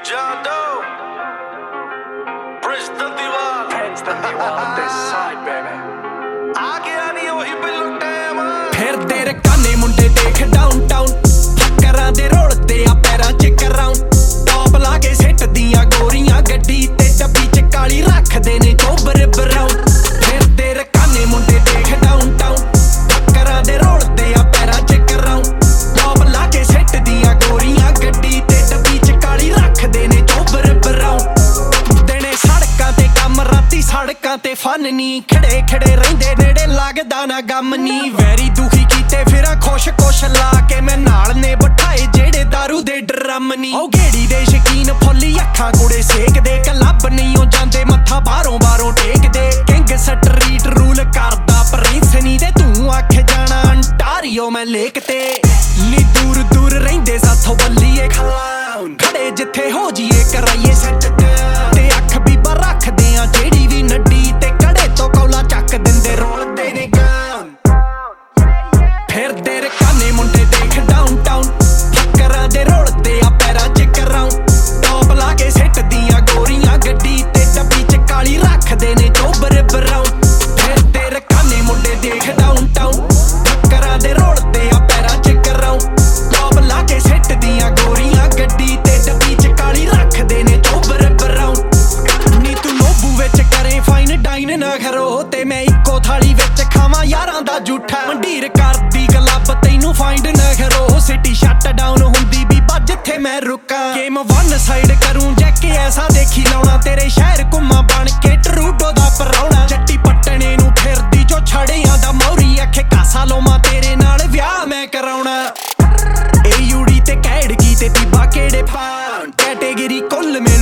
Jado, Prince the Diwal, this side, baby. ਆ ਗਿਆ ਨੀ ਉਹੀ ਬਿੱਲੂ ਟਾਈਮ ਫਿਰਦੇ ਰਕਾਨੇ ਮੁੰਡੇ ਦੇਖ ਡਾਊਨਟਾਊਨ ਟੱਕਰਾਂ ਦੇ ਰੋਲਦੇ ਆ ਪੈਰਾਂ 'ਚ ਕਰਾਊਂਡ ਟੌਪ ਲਾ ਕੇ ਸਿੱਟਦੀਆਂ ਗੋਰੀਆਂ ਗੱਡੀ ਤੇ ਡੱਬੀ 'ਚ ਕਾਲੀ ਰੱਖਦੇ ਨੇ ਚੋਬਰ ਬਰਾਊਨ ਫਿਰਦੇ ਰਕਾਨੇ ਮੁੰਡੇ ਦੇਖ ਡਾਊਨਟਾਊਨ ਟੱਕਰਾਂ ਦੇ ਰੋਲਦੇ ਆ ਪੈਰਾਂ 'ਚ ਕਰਾਊਂਡ ਟੌਪ ਲਾ ਕੇ ਸਿੱਟਦੀਆਂ ਗੋਰੀਆਂ ਗੱਡੀ ਤੇ ਡੱਬੀ 'ਚ ਕਾਲੀ ਰੱਖਦੇ ਨੇ ਚੋਬਰ ਬਰਾਊਨ ਦਿਨੇ ਸੜਕਾਂ ਤੇ ਕੰਮ ਰਾਤੀ ਸੜਕਾਂ ਤੇ ਫਨ ਨੀ ਖੜੇ ਖੜੇ ਰਹਿੰਦੇ ਨੇੜੇ ਲੱਗਦਾ ਨਾ ਗਮ ਨੀ ਵੈਰੀ ਦੁਖੀ ਕੀਤੇ ਫਿਰਾਂ ਖੁਸ਼ ਕੁਸ਼ ਲਾ ਕੇ ਮੈਂ ਨਾਲ ਨੇ ਬਿਠਾਏ ਜਿਹੜੇ ਦਾਰੂ ਦੇ ਡਰਮ ਨੀ ਉਹ ਗੇੜੀ ਦੇ ਸ਼ਕੀਨ ਫੁੱਲੀ ਅੱਖਾਂ ਕੁੜੇ ਸੇਕਦੇ ਕਲੱਬ ਨਹੀਂ ਉਹ ਜਾਂਦੇ ਮੱਥਾ ਬਾਹਰੋਂ ਟੇਕਦੇ ਕਿੰਗ ਸਟਰੀਟ ਰੂਲ ਕਰਦਾ ਪ੍ਰਿੰਸ ਨੀ ਤੇ ਤੂੰ ਆਖ ਜਾਣਾ ਅੰਟਾਰੀਓ ਮੈਂ ਲੇਕ ਤੇ ਨੀ ਦੂਰ ਦੂਰ ਰਹਿੰਦੇ ਸਾਥੋਂ ਬੱਲੀਏ ਖਲਾਉਣ ਖੜੇ ਜਿੱਥੇ ਹੋ ਜੀਏ ਕਰਾਈਏ ਸੈੱਟ ਤੇ ਅੱਖ ਬੀਬਾ ਰੱਖਦੇ ਆ ਜਿਹੜੀ ਵੀ ਨੱਡੀ ਤੇ ਕੜੇ ਤੋਂ ਕੌਲਾ ਚੱਕ ਦਿੰਦੇ ਰੋਲਦੇ ਨੇ ਗਾਉਨ ਫਿਰਦੇ ਰਕਾਨੇ ਮੁੰਡੇ ਦੇਖ ਡਾਊਨਟਾਊਨ ਟੱਕਰਾਂ ਦੇ ਰੋਲਦੇ ਆ ਪੈਰਾਂ 'ਚ ਕਰਾਊਂਡ ਟੌਪ ਲਾ ਕੇ ਸਿੱਟਦੀਆਂ ਗੋਰੀਆਂ ਗੱਡੀ ਤੇ ਡੱਬੀ 'ਚ ਕਾਲੀ ਰੱਖਦੇ ਨੇ ਚੋਬਰ ਬਰਾਊਨ ਫਿਰਦੇ ਰਕਾਨੇ ਮੁੰਡੇ ਦੇਖ ਡਾਊਨਟਾਊਨ ਟੱਕਰਾਂ ਦੇ ਰੋਲਦੇ ਆ ਪੈਰਾਂ 'ਚ ਕਰਾਊਂਡ ਟੌਪ ਲਾ ਕੇ ਸਿੱਟਦੀਆਂ ਗੋਰੀਆਂ ਗੱਡੀ ਤੇ ਡੱਬੀ 'ਚ ਕਾਲੀ ਰੱਖਦੇ ਨੇ ਚੋਬਰ ਬਰਾਊਨ ਨੀ ਤੂੰ ਲੋਬੂ ਵਿੱਚ ਕਰੇ ਫਾਈਨ ਡਾਈਨ ਨਾ ਕਰੋ ਤੇ ਮੈਂ ਇੱਕੋ ਥਾਲੀ ਵਿੱਚ ਖਾਵਾਂ ਯਾਰਾਂ ਦਾ ਝੂਠਾ ਮੰਡੀਰ ਕਰਦੀ ਕਲੱਬ ਤੈਨੂੰ ਫਾਈਂਡ ਨਾ ਕਰੋ ਸਿਟੀ ਸ਼ਟ ਡਾਊਨ ਹੁੰਦੀ ਬੀਬਾ ਜਿੱਥੇ ਮੈਂ ਰੁਕਾਂ ਗੇਮ ਵਨ ਸਾਈਡ ਕਰੂੰ ਜੈਕ ਐਸਾ ਦੇਖੀ ਲਾਉਣਾ ਤੇਰੇ ਸ਼ਹਿਰ ਘੁੰਮਾ ਬਣ ਕੇ ਟਰੂਡੋ ਦਾ ਪਰਾਉਣਾ ਜੱਟੀ ਪੱਟਣੇ ਨੂੰ ਫਿਰਦੀ ਜੋ ਛੜਿਆਂ ਦਾ ਮੌਰੀ ਅੱਖੇ ਕਾਸਾ ਲੋਮਾ ਤੇਰੇ ਨਾਲ ਵਿਆਹ ਮੈਂ ਕਰਾਉਣਾ ਇਹ ਯੂੜੀ ਤੇ ਕੈੜ ਕੀ ਤੇ ਬੀਬਾ ਕਿਹੜੇ ਪਾਉਣ ਕੈਟੇਗਰੀ ਕੁੱਲ